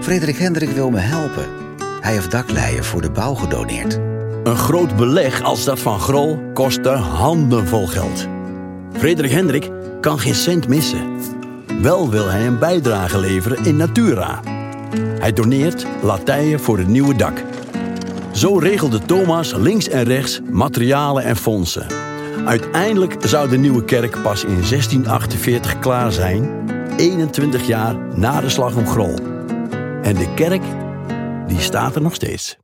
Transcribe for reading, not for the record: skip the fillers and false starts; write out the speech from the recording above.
Frederik Hendrik wil me helpen. Hij heeft dakleien voor de bouw gedoneerd. Een groot beleg als dat van Grol kostte handenvol geld. Frederik Hendrik kan geen cent missen. Wel wil hij een bijdrage leveren in Natura. Hij doneert latijnen voor het nieuwe dak. Zo regelde Thomas links en rechts materialen en fondsen. Uiteindelijk zou de nieuwe kerk pas in 1648 klaar zijn, 21 jaar na de slag om Grol. En de kerk, die staat er nog steeds.